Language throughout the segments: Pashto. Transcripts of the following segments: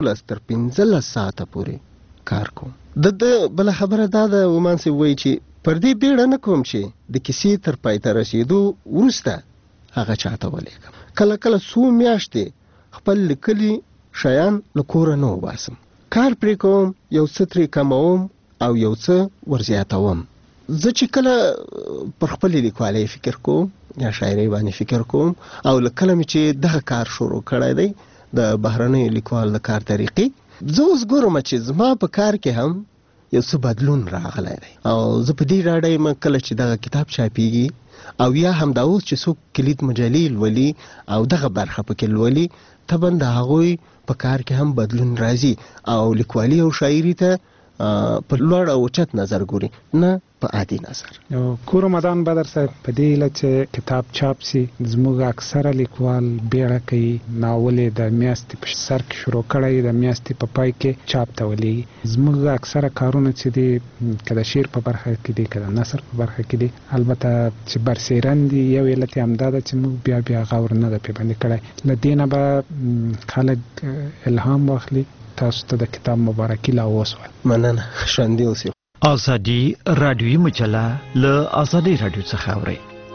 تر 15 ساعته پورې کار کوم. د بله خبره دا ده ومان صاحب وایي چې پر دې بیړه نه کوم چې د کیسې تر پای ته رسېدو وروسته هغه چاته ولیږم. کله کله څو میاشتې خپل لیکلي شیان له کوره نه وباسم. کار پرې کوم، یو څه ترې کموم او یو څه ورزیاتوم. زه چې کله پر خپلې لیکوالۍ فکر کوم یا شاعرۍ باندې فکر کوم او له کله مې چې دغه کار شروع کړی دی د بهرنیو لیکوال د کار طریقې، زه اوس ګورم چې زما په کار کې هم یو څه بدلون راغلی دی او زه په دې ډاډه یم کله چې دغه کتاب چاپیږي او یا هم دا اوس چې څوک کلید مجلې لولي او دغه برخه پکې لولي، طبعا د هغوی په کار کې هم بدلون راځي او لیکوالي او شاعري ته په لوړ او اوچت نظر ګوري، نه په عادي نظر. کور رمضان بدر صاحب په دې هیله چې کتاب چاپ سي، زموږ اکثره لیکوال بیړه کوي، ناول یې د میاشتې په سر کې شروع کړی، د میاشتې په پای کې چاپ ته ولېږي. زموږ اکثره کارونه چې دي که د شعر په برخه کې دي که د نثر په برخه کې دي، البته چې برسېرن دي، یو علت یې همدا ده چې موږ بیا غور نه ده پرې باندې کړی. له دې نه به خلک الهام واخلي. تاسو ته د کتاب مبارکي لا اوس وایم. مننه. ژوندي اوسئ. ازادي رادیوي مجله له ازادي رادیو څخه اورئ.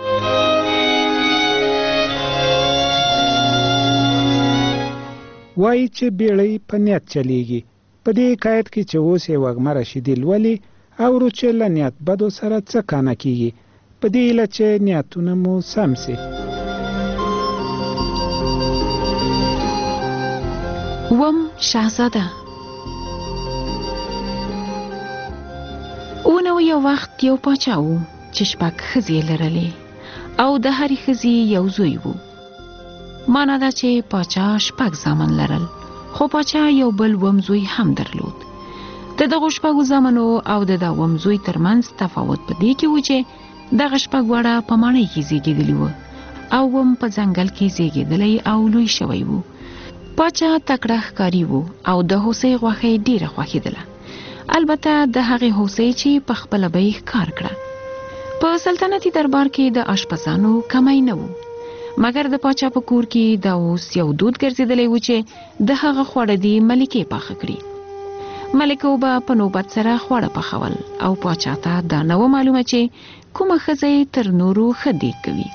وایي چې بیړۍ په نیت چلیږي. په دې حکایت کې چې اوس یې وږمه رشیدي لولي اورو چې له نیت بدو سره څه کانه کیږي، په دې هیله چې نیتونه مو سم سي. وم شهزاده. اونو یو وخت یو پاچا و چې 6 ښځې لرلې او د هرې ښځې یو زوی و. مانا ده چې پاچا 6 زامن لرل، خو پاچا یو بل وم زوی هم درلود. د دغو 6 زامنو او د وم زوی ترمنځ تفاوت په دې کې و چې دغه 6 واړه په ماڼۍ کې زیږېدلي و او وم په ځنګل کې زیږېدلی او لوی شوی و. پاچا تکړه ښکاري و او د هوسۍ غوښه ډیره خوښېدله، البته د هغې هوسۍ چې په خپله به یې ښکار کړه. په سلطنتي دربار کې د اشپزانو کمی نه و، مګر د پاچا په کور کې دا اوس یو دود ګرځېدلی و چې د هغه خواړه دي ملکې پاخه کړي. ملکو به په نوبت سره خواړه پخول او پاچا ته دا نه و معلومه چې کومه ښځه تر نورو ښه دیګ کوي.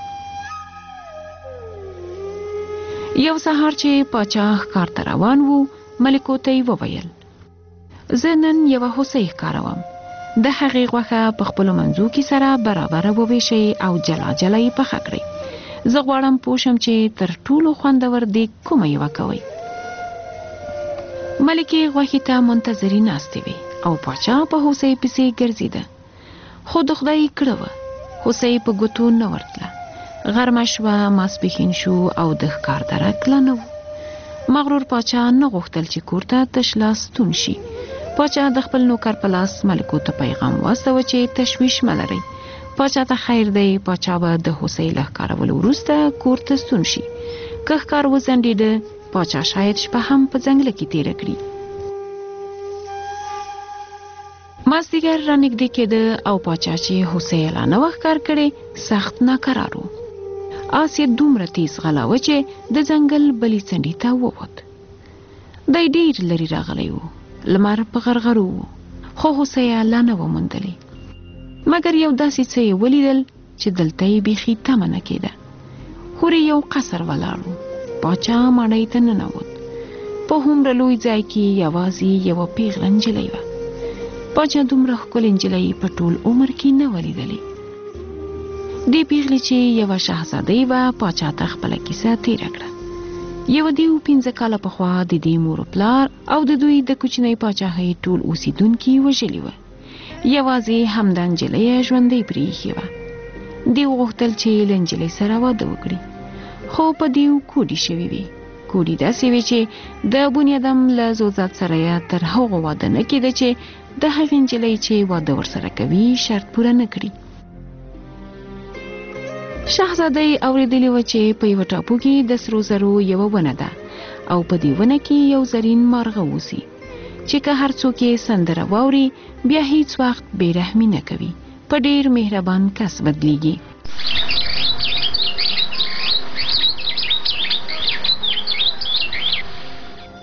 یو سهار چې پاچا ښکار ته روان و، ملکو ته یې وویل: زه نن یوه هوسۍ ښکاروم، د هغې غوښه په خپلو منځو کې سره برابره وویشئ او جلا جلا یې پخه کړئ. زه غواړم پوه شم چې تر ټولو خوندور دیګ کومه یوه کوئ. ملکې غوښې ته منتظرې ناستې وې او پاچا په هوسۍ پسې ګرځېده، خو د خدای کړه وه هوسۍ په ګوتو نه ورتله. غرمه شوه، ماسپښین شو او د ښکار درک لا نه و. مغرور پاچا نه غوښتل چې کور ته تش لاس ستون شي. پاچا د خپل نوکر په لاس ملکو ته پیغام واستوه چې تشویش مه لرئ، پاچا ته خیر دی، پاچا به د هوسۍ له ښکارولو وروسته کور ته ستون شي. که ښکار وځنډېده، پاچا شاید شپه هم په ځنګله کې تیره کړي. مازدیګر رانږدې کېده او پاچا چې هوسۍ لا نه وه ښکار کړې سخت ناکرار و. آس یې دومره تیز غلاوه چې د ځنګل بلې څنډې ته ووت. دی ډېر لرې راغلی و، لمر په غرغرو و، خو هوسۍ یې لا نه وه موندلې. مګر یو داسې څه یې ولیدل چې دلته یې بیخي تمه نه کېده. هورې یو قصر ولاړ و. پاچا ماڼۍ ته ننوت. په هومره لوی ځای کې یوازې یوه پیغله نجلۍ وه. پاچا دومره ښکلې نجلۍ په ټول عمر کې نه وه لیدلې. دې پیغلې چې یوه شهزادۍ وه، پاچا ته خپله کیسه تیره کړه. یوه دیو 15 کاله پخوا د دې مور پلار او د دوی د کوچنۍ پاچاهۍ ټول اوسیدونکي وژلي وه. یوازې همدا نجلۍ یې ژوندۍ پرېښې وه. دیو غوښتل چې له نجلۍ سره واده وکړي، خو په دیو کوډې شوې وې. کوډې داسې وې چې د بنیادم له زوځات سره یې تر هغو واده نه کېده چې د هغې نجلۍ چې واده ورسره کوي شرط پوره نه کړي. شهزادۍ اورېدلې وه چې په یوه ټاپو کې د سرو زرو یوه ونه ده او په دې ونه کې یو زرین مارغه اوسي چې که هر څوک یې سندره واوري بیا هیڅ وخت بې رحمي نه کوي، په ډېر مهربان کس بدلیږي.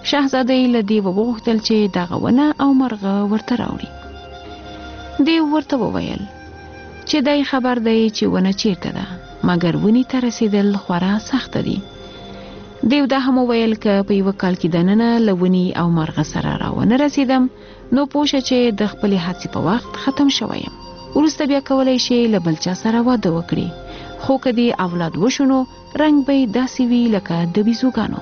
شاهزاده له دیو وغوښتل چې دغه ونه او مرغه ورته راوړي. دیو ورته وویل چې دای خبر دی چې ونه چیرته ده، مګر ونې ته رسیدل خورا سخت دي. دیو دا هم وویل که په یو کال کې دننه له ونې او مرغه سره راونه رسیدم نو پوښه چې د خپل هڅې په وخت ختم شویم. وروسته بیا کولای شي له بل چا سره واده وکړي، خو که دې اولاد وشونو رنګ به داسې وي لکه د بیزوګانو.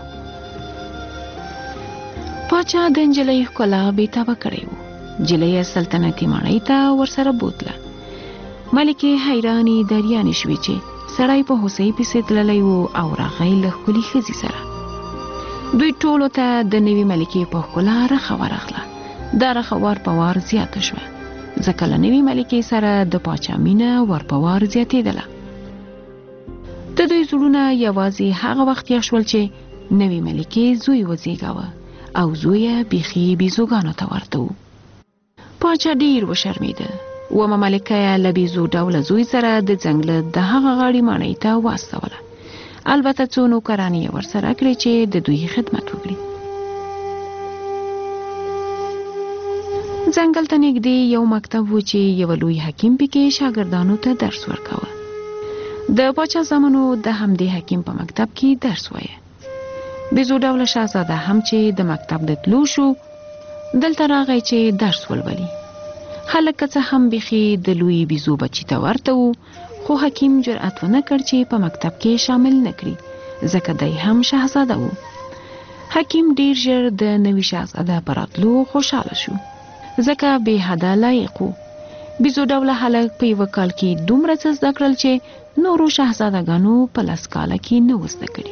پاچا د نجلۍ ښکلا بېتابه کړی و. نجلۍ سلطنتي ماڼۍ ته ورسره بوتله. ملکې حیرانې دریانې شوې چې سړی په هوسۍ پسې تللی و او راغی له ښکلې ښځې سره. دوی ټولو ته د نوې ملکې په ښکلا رخه ورغله. دا رخه وار په وار زیاته شوه، ځکه له نوې ملکې سره د پاچا مینه ور په وار زیاتېدله. د دوی زړونه یوازې هغه وخت یخ شول چې نوې ملکې زوی وزېږاوه او زوی یې بیخي بیزوګانو ته ورته و. پاچا ډېر وشرمېده. ومه ملکه یې له بیزو ډوله زوی سره د ځنګله د هغه غاړې ماڼۍ ته واستوله. البته څو نوکرانې یې ورسره کړې چې د دوی خدمت وکړي. ځنګل ته نږدې یو مکتب و چې یو لوی حکیم پکې شاګردانو ته درس ورکاوه. د پاچا زامنو د همدې حکیم په مکتب کې درس وایه. بیزو ډوله شاهزاده هم چې د مکتب د تلو شو دلته راغی چې درس ولولي. خلک که څه هم بیخي د لوی بیزو بچی ته ورته و، خو حکیم جرأت ونه کړ چې په مکتب کې شامل نه کړي، ځکه دی هم شاهزاده و. حکیم ډیر ژر د نوي شاهزاده په راتلو خوشحاله شو، ځکه بې حده لایق و. بیزو ډوله خلک په یوه کال کې دومره څه زده کړل چې نورو شاهزادګانو په 10 کاله کې نه و زده کړي.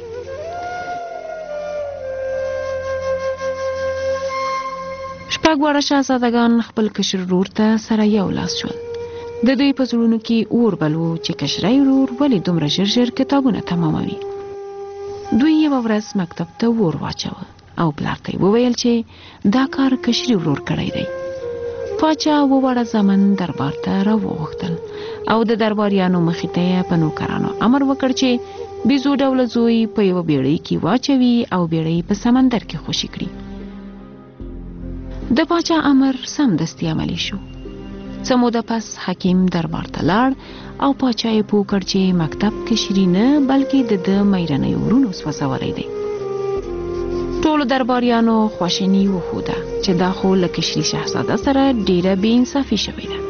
شپږ واړه شاهزادګان خپل کشر ورور ته سره یو لاس شول. د دوی په زړونو کې اور بل و چې کشرۍ ورور ولې دومره ژر ژر کتابونه تماموي. دوی یوه ورځ مکتب ته اور واچوه او پلار ته یې وویل چې دا کار کشري ورور کړی دی. پاچا وواړه زامن دربار ته راوغوښتل او د درباریانو مخې ته یې په نوکرانو امر وکړ چې بیزو ډوله زوی په یوه بیړۍ کې واچوي او بیړۍ په سمندر کې خوشي کړي. د پاچا امر سمدستي عملی شو. څه موده پس حکیم دربار ته لاړ او پاچا یې پوه کړ چې مکتب کشري نه بلکې د ده میرنیو ورونو سوځولی دی. ټولو درباریانو خواشیني وښوده چې دا خو له کشري شهزاده سره ډیره بې انصافي شوې ده.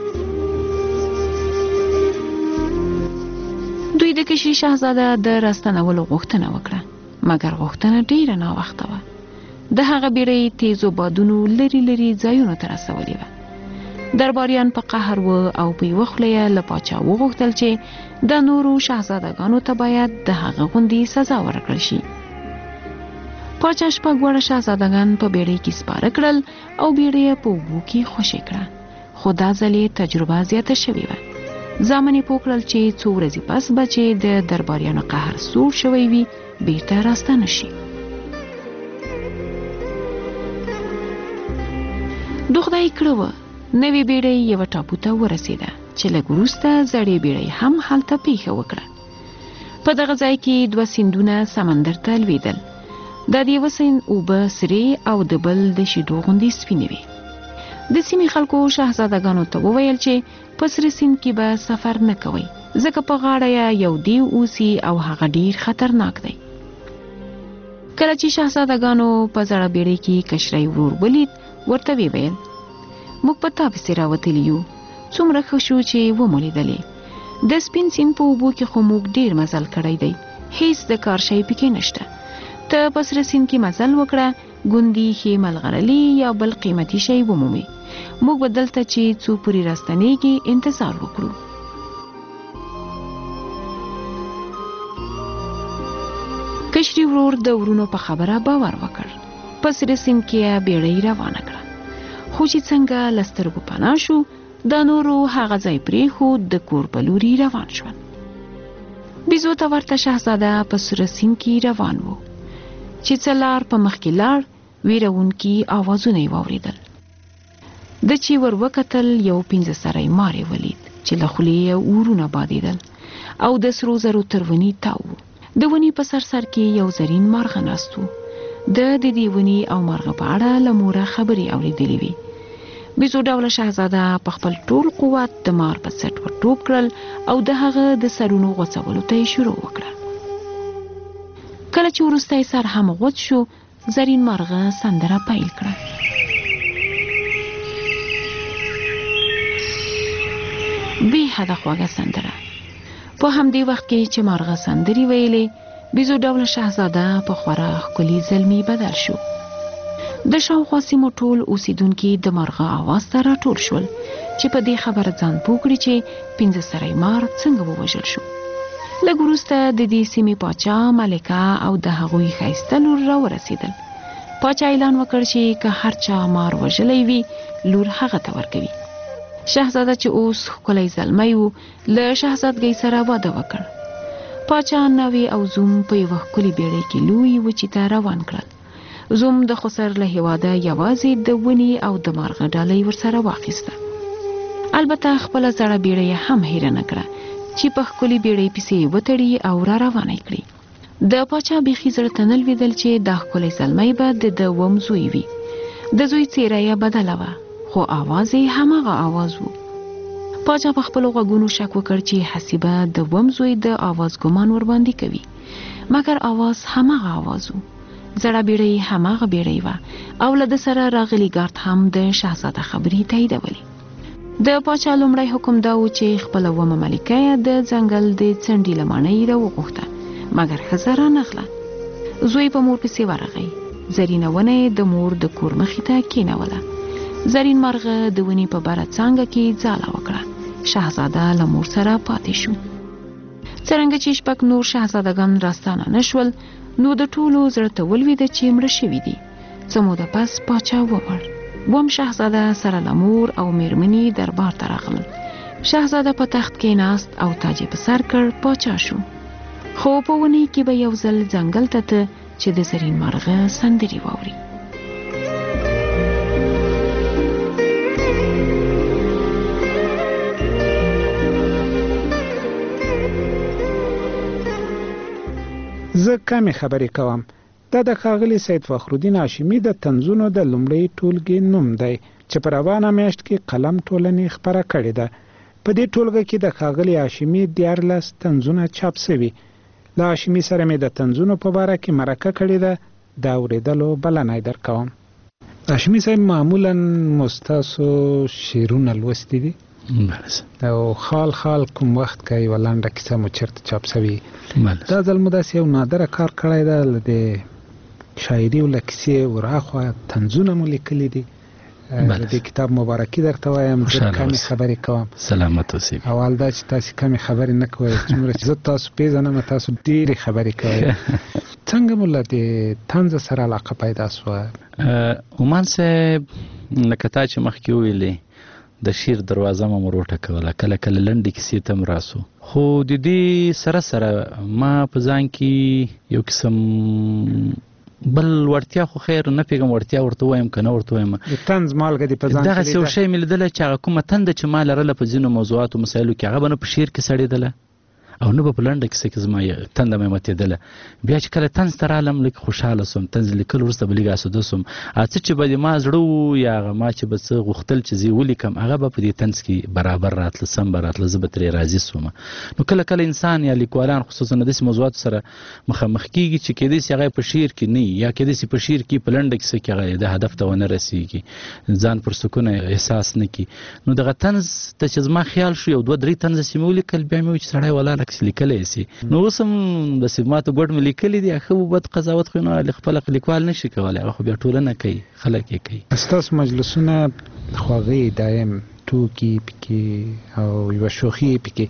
دوی د کشري شهزاده د راستنولو غوښتنه وکړه، مګر غوښتنه ډیره ناوخته وه. د هغه بیړۍ تیزو بادونو لري لري ځایونو ته رسولې وه. درباریان په قهر و او په یوه خوله یې له پاچا وغوښتل چې د نورو شهزادګانو ته باید د هغه غوندې سزا ورکړل شي. پاچا شپږ واړه شهزادګان په بیړۍ کې سپاره کړل او بیړۍ یې په اوبو کې خوشې کړه، خو دا ځل یې تجربه زیاته شوې وه. زامن یې پوه کړل چې څو ورځې پس به چې د درباریانو قهر سوړ شوی وي بیرته راستانه شي. د خدای کړه وه نوې بیړۍ یوه ټاپو ته ورسېده چې لږ وروسته زړې بیړۍ هم هلته پیښه وکړه. په دغه ځای کې 2 سیندونه سمندر ته لوېدل. د یوه سیند اوبه سرې او د بل د شیدو غوندې سپینې وې. د سیمې خلکو شهزادګانو ته وویل چې په سره سیند کې به سفر نه کوئ، ځکه په غاړه یو دیو اوسي او هغه ډیر خطرناک دی. کله چې شهزادګانو په زړه بیړۍ کې کشرۍ ورور ولید ورته ویل موږ په تا پسې راوتلي یو، څومره ښه شو چې ومو لیدلې. د سپین سیند په اوبو کې خو موږ ډیر مزل کړی دی، هیڅ د کار شی پکې نشته. ته په سره سیند کې مزل وکړه، ګوندې ښې ملغلرې یا بل قیمتي شی ومومې. موږ به دلته چې څو پورې راستنېږي انتظار وکړو. کشري ورور د ورونو په خبره باور وکړ. په سره سیند کې بیړۍ روانه کړه، خو چې څنګه له سترګو پناه شو دا نورو هغه ځای پرېښود د کور په لوري روان شول. بیزو ته ورته شهزاده په سره سیند کې روان و چې څه لار په مخکې لاړ ویرونکي آوازونه یې واورېدل. د چې ور وکتل یو 15 سری مار یې ولید چې له خولې یې اورونه بادېدل او د سرو زرو تر ونې تاو. د ونې په سر کې یو زرین مارغه ناست و. د دې ونې او مرغه په اړه له موره خبرې اورېدلې وي. بیزو ډوله شهزاده په خپل ټول قوت د مار په سټ ور ټوپ کړل او د هغه د سرونو غوڅولو ته یې شروع وکړه. کله چې وروسته یې سر هم غوڅ شو، زرین مرغه سندره پیل کړه. بې حده خوږه سندره. په همدې وخت کې چې مرغه سندرې ویلې، بیزو ډوله شهزاده په خورا ښکلي زلمي بدل شو. د شاوخوا سیمو ټول اوسیدونکي د مرغه آواز ته راټول شول چې په دې خبره ځان پوه کړي چې 15 سری مار څنګه ووژل شو. لږ وروسته د دې سیمې پاچا، ملکه او د هغوی ښایسته لور راورسېدل. پاچا اعلان وکړ چې که هر چا مار وژلی وي، لور هغه ته ورکوي. شهزاده چې اوس ښکلی زلمی و، له شهزادګۍ سره واده وکړ. پاچا ناوې او زوم په یوه ښکلې بیړۍ کې لوی وچې ته روان کړل. زوم د خسر له هېواده یوازې د ونې او د مارغه ډالۍ ورسره واخیسته. البته خپله زړه بیړۍ هم هیره نه کړه چې په ښکلې بیړۍ پسې وتړي او را روانه کړي. د پاچا بیخي زړه ته نه لوېدل چې دا ښکلی زلمی به د ده وم زوی وي. د زوی څېره یې بدله وه، خو آواز یې هماغه آواز و. پاچا په خپلو غوږونو شک وکړ چې حسیبه د وم زوی د آواز ګمان ورباندې کوي، مګر آواز هماغه آواز و. زړه بیړۍ هماغه بیړۍ وه او له ده سره راغلی ګارد هم د شهزاده خبرې تاییدولې. د پاچا لومړی حکم دا و چې خپله ومه ملکه یې د ځنګل د څنډې له ماڼۍ راوغوښته، مګر ښځه رانغله. زوی په مور پسې ورغی. زرینه ونه یې د مور د کور مخې ته کېنوله. زرین مرغه د ونې په بره څانګه کې ځاله وکړه. شهزاده له مور سره پاتې شو. څرنګه چې شپږ نور شهزادګان راستانه نه شول، نو د ټولو زړه ته ولوېده چې مړه شوي دي. څه موده پس پاچا ومړ. وم شهزاده سره له مور او میرمنې دربار ته راغلل. شهزاده په تخت کې ناست او تاج یې په سر کړ، پاچا شو. خو په ونې کې به یو ځل ځنګل ته ته چې د زرین مرغه سندرې واوري. زه کمې خبرې کوم. دا د ښاغلي سید فخرالدین هاشمي د طنزونو د لومړۍ ټولګې نوم دی چې په روانه میاشت کې قلم ټولنې خپره کړې ده. په دې ټولګه کې د ښاغلي هاشمي 14 طنزونه چاپ شوي. له هاشمي سره مې د طنزونو په باره کې مرکه کړې ده، د اورېدلو بلنه درکوم. هاشمي صاحب، معمولا مستاسو شعرونه لوستي دي او خال کوم وخت کې یو لنډه کیسه مو چېرته چاپ شوې؟ دا ځل مو داسې یو نادره کار کړی ده، له د شاعري او له کیسې ورهاخوا طنزونه مو لیکلي دي. د کتاب مبارکي درته وایم. زه کمې خبرې کوم. سلامت اوسئ. اول دا چې تاسې کمې خبرې نه کوئ، څومره چې زه تاسو پیژنم تاسو ډېرې خبرې کوئ. څنګه مو له دې طنز سره علاقه پیدا شوه؟ عمان صاحب، لکه تا چې مخکې وویلې، د شعر دروازه مو وروټه کوله، کله کله لنډې کیسې ته م راسو. خو د دې سره سره ما په ځان کې یو قسم بل وړتیا، خو خیر نه پیږم وړتیا ورته وایم که نه ورته وایم، د طنز مالګه دې په ځان کې دغسې یو شی مې لیدله چې هغه کومه تنده چې ما لرله په ځینو موضوعاتو مسایلو کې، هغه به نه په شعر کې سړېدله او نه به په لنډه کیسه کې زما تنده مې ماتېدله. بیا چې کله طنز ته رالم، لږ خوشحاله سوم. طنز لیکل وروسته به لږ اسوده سوم. څه چې به د ما زړه و یا هغه ما چې به څه غوښتل چې زه ولیکم، هغه به په دې طنز کې برابر راتله، سم به راتله، زه به ترې راضي سوم. نو کله کله انسان یا لیکوالان خصوصا داسې موضوعاتو سره مخامخ کېږي چې کېدای شي هغه په شعر کې نه وي، یا کېدای شي په شعر کې په لنډه کیسه کې هغه د هدف ته ونه رسېږي، ځان پر سکون احساس نه کړي. نو دغه طنز ته چې زما خیال شو، یو 2-3 طنزه چې مې ولیکل، بیا مې وویل چې سړی ولاړه کسې لیکلی شي. نو اوس هم داسې ماته ګوډ مې لیکلي دي، ښه و بد قضاوت خو نو خپله لیکوال نه شي کولی، هغه خو بیا ټولنه کوي، خلک یې کوي. ستاسو مجلسونه خواږه دایم ټوکي پکې او یوه شوخي پکې،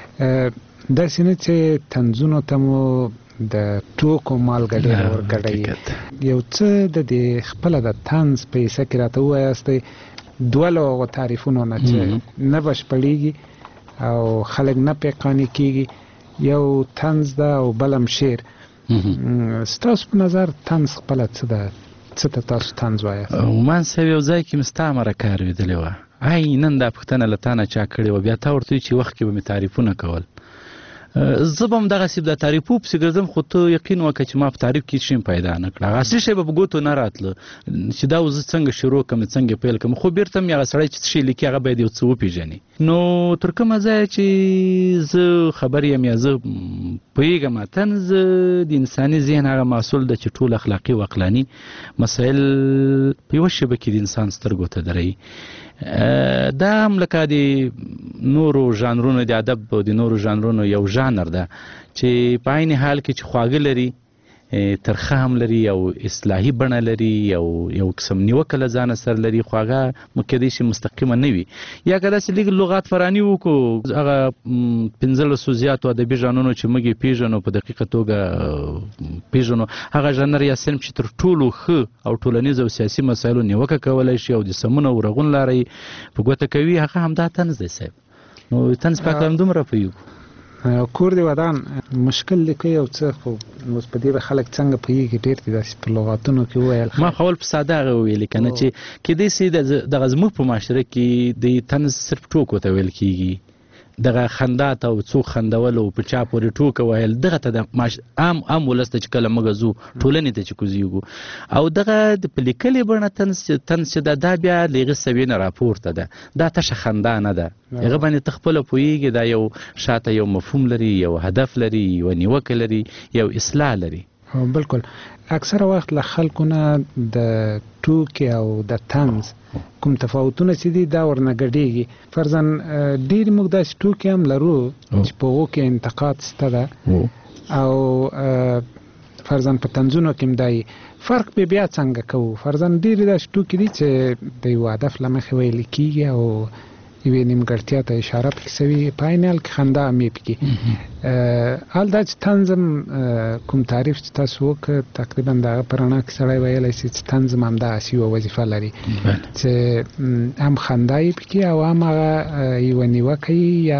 داسې نه چې طنزونو ته مو د ټوکو مالګه ډېره ورګډوي. یو څه د دې خپله د طنز په حصه کې راته ووایاستئ، دوه له هغو تعریفونو نه چې نه بشپړېږي او خلک نه پې قانع کېږي، یو طنز ده او بل هم شعر. ستاسو په نظر طنز خپله څه ده؟ څه ته تاسو طنز وایاست؟ عمان صاحب، یو ځای کې مې ستا مرکه اورېدلې وه، نن دا پوښتنه له تا نه چا کړې وه، بیا تا ورته وایي چې وخت کې به مې تعریفونه کول. زه به هم دغسې د تعریفو پسې ګرځم خو ته یقین وکړه چې ما په تعریف کې هېڅ شی پیدا نه کړه هغه اصلي شی به په ګوتو نه راتله چې دا زه څنګه شروع کړم څنګه پیل کړم خو بېرته هم هغه سړی چې څه شی لیکي هغه باید یو څه وپېژني نو تر کومه ځایه چې زه خبر یم یا زه پوهېږم طنز د انساني ذهن هغه محصول ده چې ټول اخلاقي او عقلاني مسایل په یوه شیبه کې د انسان سترګو ته دروي دا هم لکه د نورو ژانرونو د ادب او د نورو ژانرونو یو ژانر ده چې په عین حال کې چې خواږه لري ترخه هم لري یو اصلاحي بڼه لري یو قسم نیوکه له ځانه سره لري خو هغه کېدای شي مستقیمه نه وي یا که داسې لږ لغات فراني وکړو هغه 1500 زیاتو ادبي ژانرونو چې موږ یې پېژنو په دقیقه توګه پېژنو هغه ژانر یا صنف چې تر ټولو ښه او ټولنیز او سیاسي مسایلو نیوکه کولی شي او د سمون او رغون لاره یې په ګوته کوي هغه همدا طنز دی صاحب نو طنز په هکله همدومره پوهېږو کور دی ودان مشکل دی که یو څه خو اوس په دې به خلک څنګه پوهېږي ډېر دي داسې په لغاتونو کې وویل ما خو اول په ساده هغه وویلې که نه چې کېدای سي دغه زموږ په معاشره کې د طنز صرف ټوکو ته ویل کېږي دغه خندا ته او څوک خندول او په چا پورې ټوکه ویل دغه ته د عام ولس ته چې کله موږ ځو ټولنې ته چې کوزیږو او دغه په لیکلې بڼه طنز چې ده دا بیا له هغې سویې نه راپورته ده دا تشه خندا نه ده هغه باندې ته خپله پوهېږي دا یو شاته یو مفهوم لري یو هدف لري یو نیوکه لري یو اصلاح لري بالکل اکثره وخت له خلکو نه د ټوکې او د طنز کوم تفاوتونه چې دي دا ورنه ګډېږي فرضاً ډېرې موږ داسې ټوکې هم لرو چې په هغو کې انتقاد شته ده او فرضاً په طنزونو کې هم دا فرق به بیا څنګه کوو فرضاً ډېرې داسې ټوکې دي چې د یو هدف له مخې ویل کېږي او یوې نیمګړتیا ته اشاره پکې شوي په عین حال کې خندا هم یې پکې حال دا چې طنز هم کوم تعریف چې تاسو وکړ تقریبا د هغه په رڼا کې سړی ویلی شي چې طنز هم همداسې یوه وظیفه لري چې هم خندا یې پکې او هم هغه یوه نیوکه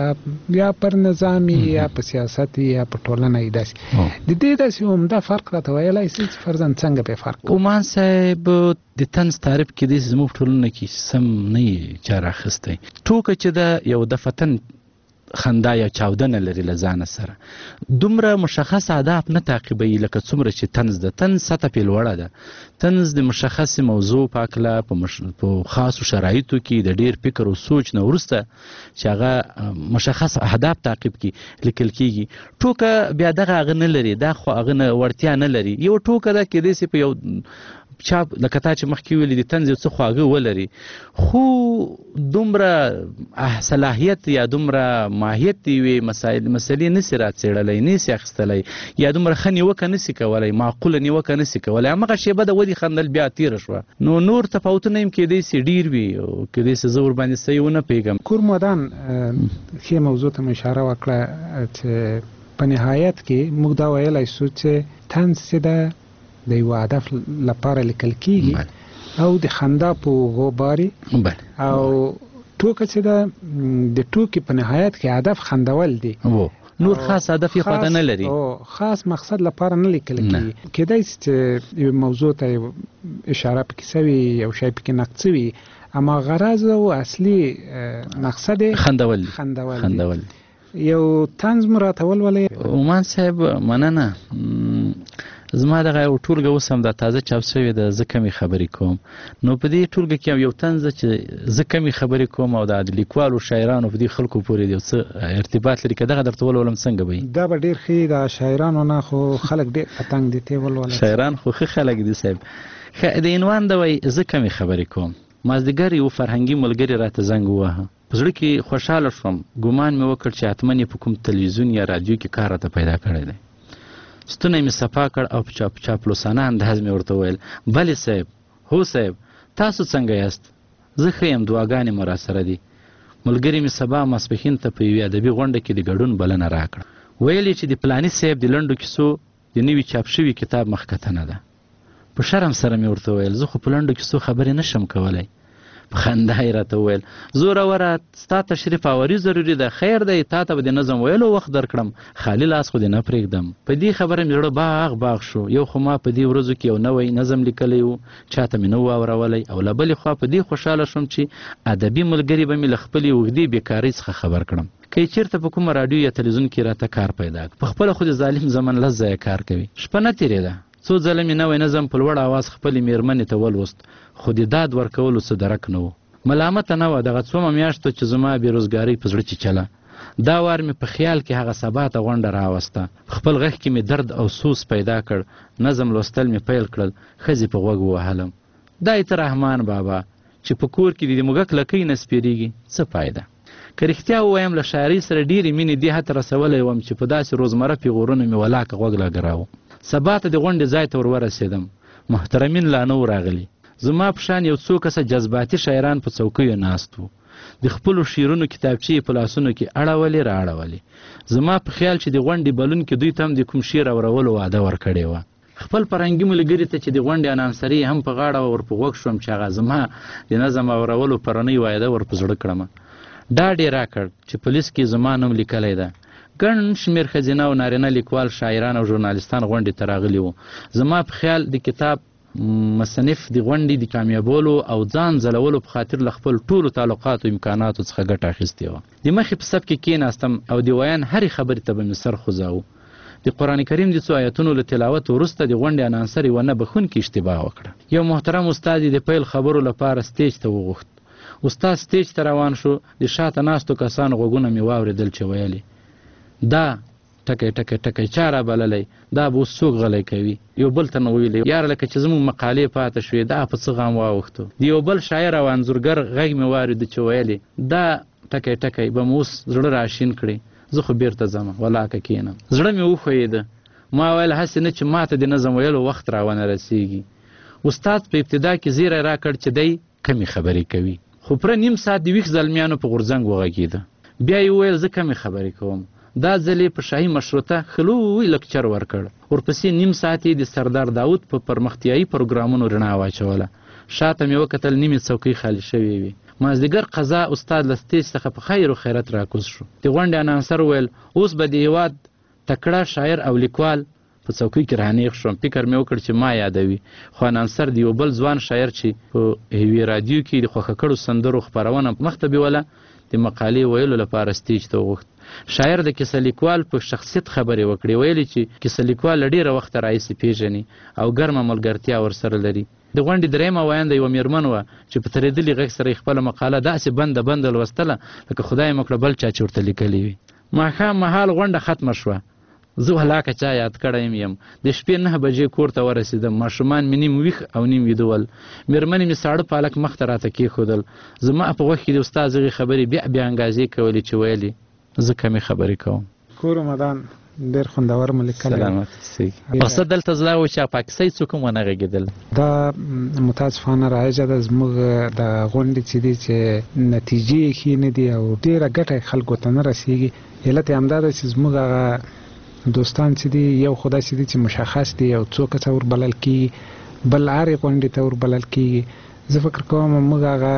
یا پر نظام یا په سیاست یا په ټولنه یې داسې د دې داسې عمده فرق راته ویلی شي چې فرضاً څنګه به فرق عمان صاحب د طنز تعریف کېدای شي زموږ ټولنه کې سم نه یې چا راخیستی ټوکه چې ده یو دفتن خندا یا چاودنه لري له ځانه سره دومره مشخص اهداف نه تعقیبوي لکه څومره چې طنز ده طنز سطح پې لوړه ده طنز د مشخصې موضوع په هکله په خاصو شرایطو کې د ډېر فکر او سوچ نه وروسته چې هغه مشخص اهداف تعقیب کړي لیکل کېږي ټوکه بیا دغه هغه نه لري دا خو هغه نه وړتیا نه لري یو ټوکه ده کېدای شي په یو چا لکه تا چې مخکې ویلي د طنز یو څه خواږه ولري خو دومره صلاحیت یا دومره ماهیت یوې مسلې نسي راڅېړلی نسي اخیستلی یا دومره ښه نیوکه نسي کولی معقوله نیوکه نسي کولی همغه شیبه د ودې خندل بیا تېره شوه نو نور تفاوتونه هم کېدای سي ډېر وي او کېدای سي زه ورباندې صحیح ونه پوهېږم کورمدان ښې موضوع ته مو اشاره وکړه چې په نهایت کې موږ دا ویلی شو چې طنز چې ده د یو هدف لپاره لیکل کېږي او د خندا په غوباري او ټوکه چې ده د ټوکې په نهایت کې هدف خندول دی نور خاص هدف یې خواته نه لري خاص مقصد لپاره نه لیکل کېږي کېدای شي چې یو موضوع ته اشاره پکې شوي یو شی پکې نقد شوي اما غرض او اصلي مقصد خندول یو طنز مو راته ولولئ عمان صاحب مننه زما دغه یو ټولګه اوس هم دا تازه چاپ شوې ده زه کمې خبرې کوم نو په دې ټولګه کې یو طنز ده چې زه کمې خبرې کوم او د لیکوالو شاعرانو په دې خلکو پورې یو څه ارتباط لري که دغه درته ولولم څنګه به وي دا به ډېر ښه د شاعرانو نه خو خلک ډېر پتنګ دي ته ولوله شاعران خو ښه خلک دي صاحب د عنوان ده وایي زه کمې خبرې کوم مازدیګر یو فرهنګي ملګري راته زنګ وواهه په زړه کې خوشحاله شوم ګمان مې وکړ چې حتما یې په کوم تلویزیون یا رادیو کې کار راته پیدا کړی دی ستونی مې صفا کړ او په چاپلوسانه انداز مې ورته وویل بلې صاحب هو صاحب تاسو څنګه یاست زه ښه یم دعاګانې مو راسره دي ملګري مې سبا ماسپښین ته په یوې ادبي غونډه کې د ګډون بلنه راکړه ویل یې چې د فلاني صاحب د لنډو کیسو د نوي چاپ شوي کتاب مخکتنه ده په شرم سره مې ورته وویل زه خو په لنډو کیسو خبرې نشم کولی په خندا یې راته وویل زوروره ستا تشریف آوري ضروري ده خیر دی تا ته به د نظم ویلو وخت درکړم خالي لاس خو دې نه پرېږدم په دې خبره مې زړه باغ باغ شو یو خو ما په دې ورځو کې یو نوی نظم لیکلی و چاته مې نه و اورولی او له بلې خوا په دې خوشحاله شوم چې ادبي ملګري به مې له خپلې اوږدې بېکارۍ څخه خبر کړم که یې چېرته په کومه راډیو یا تلویزیون کې راته کار پیدا کړ په خپله خو د ظالم زمن لس ځایه کار کوي شپه نه تېرېده څو ځله مې نوی نظم په لوړ اواز خپلې مېرمنې ته ولوست خو د داد ورکولو څه درک نه و ملامته نه وه دغه څومه میاشتو چې زما بېروزګارۍ په زړه چیچله دا وار مې په خیال کې هغه سبا ته غونډه راوسته په خپل غږ کې مې درد او سوس پیدا کړ نظم لوستل مې پیل کړل ښځې په غوږ ووهلم دا یې ته رحمان بابا چې په کور کې د موږک لکۍ نه سپېرېږي څه فایده که رښتیا ووایم له شاعرۍ سره ډېرې مینې دې حد رسولی وم چې په داسې روزمره پیغورونو مې ولاکه غوږ لګراوه سبا ته د غونډې ځای ته ور ورسېدم محترمین لا نه و راغلي زما په شان یو څو کسه جذباتي شاعران په څوکیو ناست وو د خپلو شعرونو کتابچې په لاسونو کې اړولې را اړولې زما په خیال چې د غونډې بلونکي دوی ته هم د کوم شعر اورولو وعده ورکړې وه خپل فرهنګي ملګري ته چې د غونډې انانسري هم په غاړه ور په غوږ شوم چې هغه زما د نظم اورولو پرنۍ وعده ور په زړه کړمه ډاډ یې راکړ چې په لیست کې زما نوم لیکلی ده ګڼ شمېر ښځینه او نارینه لیکوال شاعران او ژورنالستان غونډې ته راغلي وو زما په خیال د کتاب مصنف د غونډې د کامیابولو او ځان ځلولو په خاطر له خپل ټولو تعلقاتو امکاناتو څخه ګټه اخیستې وه د مخې په صف کې کېناستم او د ویان هرې خبرې ته به مې سر خوځاوه د قرآن کریم د څو آیتونو له تلاوت وروسته د غونډې انانسر یوه نه بخونکې اشتباه وکړه یو محترم استاد یې د پیل خبرو لپاره سټیج ته وغوښت استاد سټیج ته روان شو د شاته ناستو کسانو غوږونه مې واورېدل چې ویلې دا ټکی ټکی ټکی چا رابللی دا به اوس څوک غلی کوي یو بل ته مې ویلې یاره لکه چې زموږ مقالې پاته شوې دا په څه غم واوښتو د یو بل شاعر او انځورګر غږ مې واورېده چې ویلې دا ټکی ټکی به مې اوس زړه راشین کړي زه خو بیرته ځمه ولاکه کښېنم زړه مې وښویېده ما ویل هسې نه چې ماته د نظم ویلو وخت راونه رسېږي استاد په ابتدا کې زیری راکړ چې دی کمې خبرې کوي خو پوره نیم ساعت د ویښ زلمیانو په غورځنګ وغږېده بیا یې وویل زه کمې خبرې کوم دا ځل یې په شاهي مشروطه خلوی لکچر ورکړ ورپسې نیم ساعت یې د سردار داود په پرمختیایي پروګرامونو رڼا واچوله شاته مې وکتل نیمې څوکۍ خالي شوې وې مازدیګر قضا استاد له سټیج څخه په خیر و خیرت راکوز شو د غونډې انانسر وویل اوس به د هېواد تکړه شاعر او لیکوال په څوکۍ کې رانیغ شوم فکر مې وکړ چې ما یادوي خو انانسر د یو بل ځوان شاعر چې په یوې راډیو کې د خوښه کړو سندرو خپرونه مخته بیوله د مقالې ویلو لپاره سټیج ته وغوښت شاعر د کیسه لیکوال په شخصیت خبرې وکړې ویلې چې کیسه لیکوال له ډېره وخته راهیسې پیژني او ګرمه ملګرتیا ورسره لري د غونډې درېیمه ویانده یوه مېرمن وه چې په ترېدلي غږ سره یې خپله مقاله داسې بنده بنده لوستله لکه خدای مه کړه بل چا چې ورته لیکلې وي ماښام مهال غونډه ختمه شوه زه ولاکه چا یاد کړی یم د شپې 9 بجې کور ته ورسېدم ماشومان مې نیم ویښ او نیم ویده ول مېرمنې مې ساړه پالک مخ ته راته کېښودل زما په غوږ کې د استاد هغې خبرې بیا انګازې کولې چې ویلې زه کمې خبرې کوم کور رمضان ډېر خوندور مو لیکلی سلامت اوسئ مقصد دلته زه دا و چې پاکستۍ څوک هم ونه غږېدل دا متاسفانه رایجه ده زموږ د غونډې چې دي چې نتیجې یې ښې نه دي او ډېره ګټه یې خلکو ته نه رسېږي علت یې همدا ده چې زموږ هغه دوستان چې دي یو خو داسې دي چې مشخص دي یو څو کسه وربلل کېږي بل هرې غونډې ته وربلل کېږي زه فکر کوم موږ هغه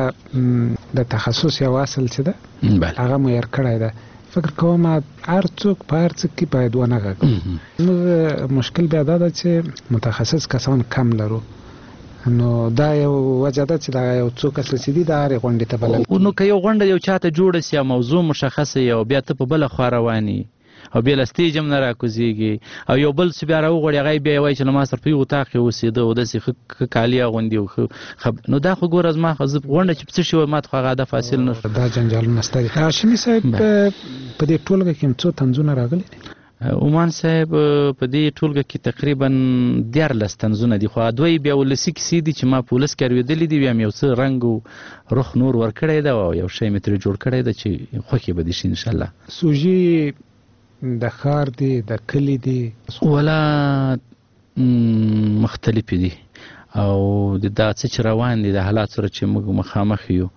د تخصص یو اصل چې ده هغه معیار کړی ده فکر کوم هر څوک په هر څه کې باید ونه غږو موږ مشکل بیا دا ده چې متخصص کسان کم لرو نو دا یو وجه ده چې دا یو څو کسه چې دي د هرې غونډې ته بلل نو که یو غونډه یو چاته جوړه سي او موضوع مشخصه وي او بیا ته په بله خوا روانې او بیا له سټیج هم نه راکوزېږي او یو بل چې بیا راوغواړي هغه یې بیا یې وایي چې له ما سره په یو اطاق کې اوسېده او داسې ښه کالي اغوندي نو دا خو ګوره زما غونډه چې په څه شي وي ما ته خو هغه هدف حاصل نه شو دا جنجالونه شته دي هاشمي صاحب په دې ټولګه کې څو طنزونه راغلي دي عمان صاحب په دې ټولګه کې تقریبا 14 طنزونه دي خو دوی بیا ولسي کیسې دي چې ما په ولس کې اورېدلي دي بیا مې یو څه رنګ او رخ نور ورکړی ده او یو شی مې ترې جوړ کړی ده چې خوښې به دي شي انشاءالله سوژې د ښار دي د کلي دي ولا مختلفې دي او دا څه چې روان دي د حالات سره چې موږ مخامخ یو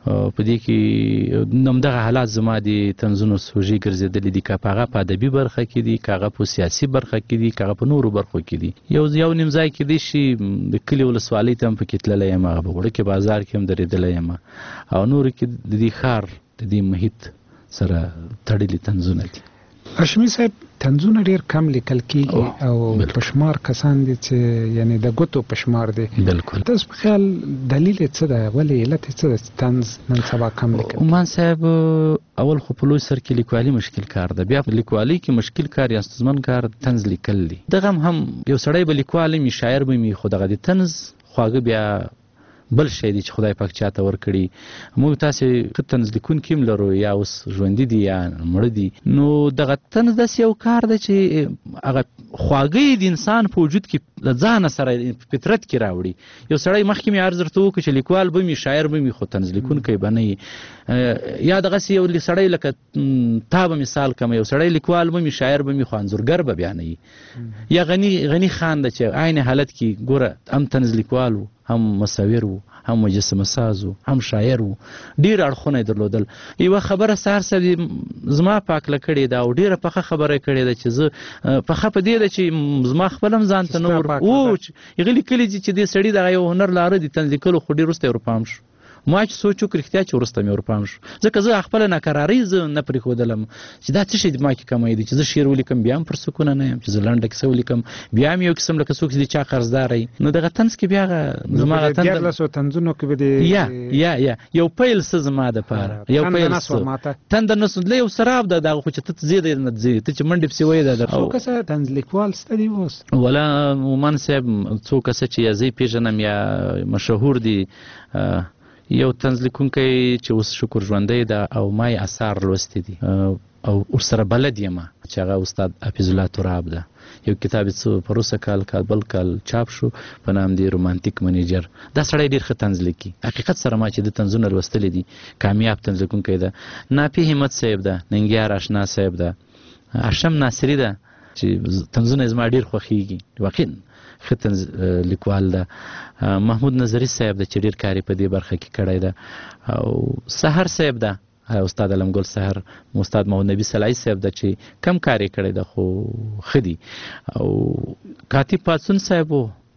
په دې کې همدغه حالات زما د طنزونو سوژې ګرځېدلي دي، که په هغه په ادبي برخه کې دي، که هغه په سیاسي برخه کې دي، که هغه په نورو برخو کې دي. یو نیم ځای کېدی شي د کلي ولسوالۍ ته هم پکې تللی یم، هغه په وړوکي بازار کې هم درېدلی یم، او نورو کې د دې ښار د دې محیط سره تړلي طنزونه دي. هاشمي صاحب طنزونه ډیر کم لیکل کیږي او پشمار کسان دي چې یعنی د ګوتو پشمار دي. بالکل. تاسو په خیال دلیل څه ده، ولې علت څه ده چې طنز نن سبا کم لیکل؟ عمان صاحب اول خو په لوی سر کې لیکوالي مشکل کار ده، بیا په لیکوالي کې مشکل کار یا ستونزمن کار طنز لیکل دي. دغه هم یو سړی به لیکوال وي، شاعر به وي، خو دغه د طنز خواږه بیا بل شی دی چې خدای پاک چاته ورکړي. موږ تاسې ښه طنز لیکونکي هم لرو، یا اوس ژوندي دي یا مړه دي، نو دغه طنز داسې یو کار دی چې هغه خواږه د انسان په وجود کې له ځانه سره فطرت کې راوړي. یو سړی مخکې مې عرض درته وکړو چې لیکوال به وي، شاعر به وي، خو طنز لیکونکی به نه وي. یا دغسې یو سړی لکه تا به مثال کړم، یو سړی لیکوال به وي، شاعر به وي، خو انځورګر به بیا نه وي. یا غني خان ده چې عین حالت کې ګوره هم طنز لیکوال و، هم مصور و، هم مجسمه ساز و، هم شاعر و، ډیر اړخونه یې درلودل. یوه خبره سهار صاحب زما پاکله کړې ده او ډیره پخه خبره یې کړې ده چې زه پخه په دې ده چې زما خپل هم ځان ته نه ور هغې لیکلي دي چې دې سړي دغه یو هنر لاره دي طنز لیکلو، خو ډېر وروسته یې ورپام شو. ما چې سوچ وکړ رښتیا چې وروسته مې ورپام شو، ځکه زه خپله ناکرارۍ زه نه پرېښودلم چې دا څه شی ما کې کمی دی چې زه شعر ولیکم بیا هم پر سکونه نه یم، چې زه لنډه کیسه ولیکم بیا هم یو قسم لکه څوک چې د چا قرضدار وي. نو دغه طنز کې بیا زما هغه طنزونو کې به یا یو پیل څه زما دپاره یو پیل څه تنده نه سوندله یو سراب ده دغه، خو چې ته زیږدی نه ځې، ته چې منډې پسې وایې ده. څو کسه طنز لیکوال شته دي اوس؟ ولا مومن صاحب څو کسه چې یا زه یې پېژنم یا مشهور دي. یو طنز لیکونکی چې اوس شکر ژوندی ده او ما یې اثار لوستي دي او ورسره بلد یم، چې هغه استاد حفیظ الله تراب ده. یو کتاب یې څه پروسه کال بل کال چاپ شو په نام دی رومانتیک منیجر. دا سړی ډېر ښه طنز لیکي، حقیقت سره ما چې د طنزونه لوستلی دي، کامیاب طنز لیکونکی ده. نافي همت صاحب ده، ننګیار اشنا صاحب ده، هاشم ناصري ده چې طنزونه زما ډېر خوښېږي، واقعا ښه طنز لیکوال ده. محمود نظري صاحب ده چې ډېر کار یې په دې برخه کې کړی ده. او سحر صاحب ده، استاد علمګل سحر، استاد محمد نبی سلای صاحب ده چې کم کار یې کړی ده خو ښه دي. او کاتب پاڅون صاحب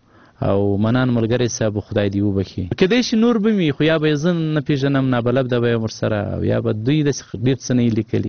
او منان ملګری صاحب خدای دې وبخي. کېدای شي نور به وي، خو یا به یې زه نه پېژنم، نابلد به یم ورسره، او یا به دوی داسې ډېر څه نه یې لیکلي.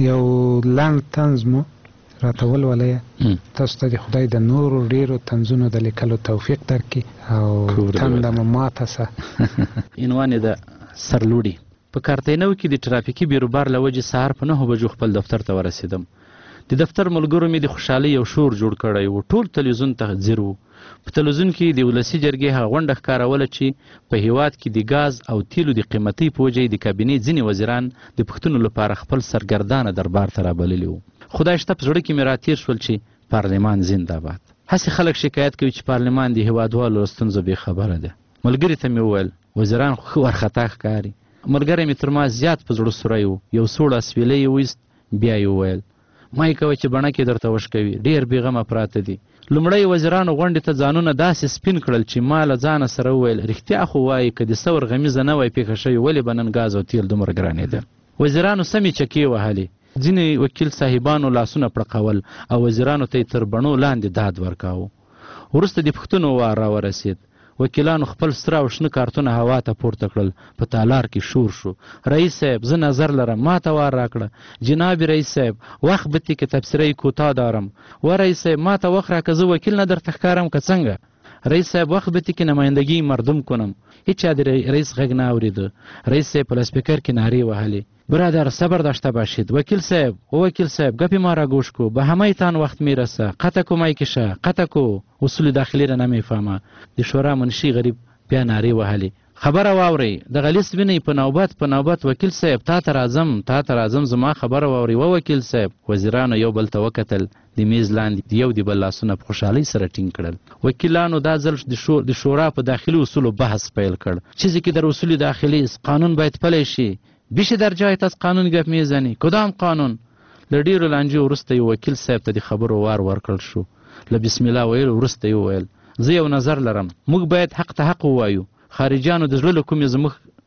یو لنډ طنز مو راته ولولئ، تاسو ته د خدای د نورو ډېرو طنزونو د لیکلو توفیق درکړي او تنده مو ماته سه. عنوان یې د سرلوړي. په کارتینو کې د ټرافیکي بیروبار له وجې سهار په 9 بجو خپل دفتر ته ورسېدم. د دفتر ملګرو مې د خوشحالۍ یو شور جوړ کړی و، ټول تلویزیون ته ځیر و. په تلویزیون کې د ولسي جرګې هغه غونډه ښکاروله چې په هیواد کې د ګاز او تیلو د قیمتۍ په وجې د کابینې ځینې وزیران د پوښتنو لپاره خپل سرګردانه دربار ته رابللي وو. خدای شته په زړه کې مې راتېر شول چې پارلمان زنده‌باد. هسې خلک شکایت کوي چې پارلمان د هیوادوالو له ستونزو بې خبره ده. ملګري ته مې وویل وزیران خو ښه وارخطا ښکاري. ملګری مې تر ما زیات په زړه سوری و، یو سوړ اسویلی یې وایست، بیا یې وویل مه یې کوه چې بڼکې درته وشکوي، ډېر بېغمه پراته دي. لومړی وزیرانو غونډې ته ځانونه داسې سپین کړل چې ما له ځانه سره وویل رښتیا خو وایي که د ثور غمیزه نه وای پېښه شوې ولې به نن ګاز او تیل دومره ګرانېدل. وزیرانو سمې چکې وهلې، ځینې وکیل صاحبانو لاسونه پړقول او وزیرانو ته یې تر بڼو لاندې داد ورکاوه. وروسته د پوښتنو وار راورسېد. وکیلانو خپل سره او شنه کارتونه هوا ته پورته کړل. په تالار کې شور شو. رئیس صاحب زه نظر لرم، ما ته وار راکړه. جناب رئیس صاحب وخت بتی که تبصره کوتاه دارم. و رئیس صاحب ما ته وخت راکه زه وکیل نه درته ښکارم که څنګه. رئیس صاحب وقت بتی که نمایندگی مردم کنم. هیچ د رئیس غږ نه اورېده. رئیس صاحب په لاسپیکر کې نارې وهلې برادر صبر داشته باشید. وکیل صاحب وکیل صاحب گپی ما را گوش کو، به همه‌تان وقت میرسه، قطع کو مایکشه، قطع کو. اصول داخلی را نمیفهمه. د شورا منشي غریب بیا نارې وهلې خبره واورئ، دغه لیست وینئ په نوبت وکیل صاحب تا ته راځم زما خبره واورئ. و وکیل صاحب وزیرانو یو بل ته وکتل، د میز لاندې د یو د بل لاسونه په خوشحالۍ سره ټینګ کړل. وکیلانو دا ځل د شورا په داخلي اصولو بحث پیل کړ. چیزی که در اصول داخلی قانون باید پلی شي. بیش در جایت از قانون گپ میزنی. کدام قانون؟ له ډېرو لانجې وروسته یو وکیل صاحب ته د خبرو وار ورکړل شو. له بسم الله ویلو وروسته یې وویل زه یو نظر لرم، موږ باید حق ته حق ووایو. خارجیانو د زړه له کومې زموږ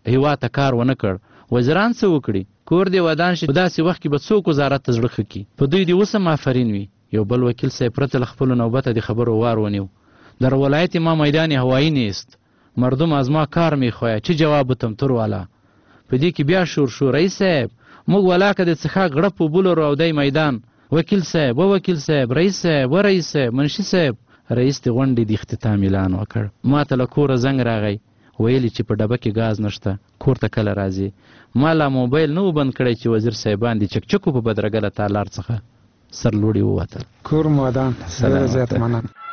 هیواد ته کار ونه کړ وزیران څه وکړي کور دې ودان شي په داسې وخت کې به څوک وزارت ته زړه ښه کړي په دوی دې اوس هم آفرین وي یو بل وکیل صاحب پرته له خپلو نوبته د خبرو وار ونیو در ولایت ما میدان هوایی نیست مردم از ما کار میخواهد چه جواب بتم تر والا په دې کې بیا شور رئیس صاحب موږ ولاکه د څخه غړپ وبولو او دی میدان وکیل صاحب و وکیل صاحب رئیس صاحب و رئیس صاحب منشي صاحب رئیس د غونډې د اختتام اعلان وکړ ما ته له کوره زنګ راغی ویلي چې په ډبه کې ګاز نشته کور ته کله راځي ما لا موبایل نه و بند کړی چې وزیر صاحبان د چکچکو په بدرګه له تالار څخه سرلوړي ووتل کور مودان ډېر زیات مننه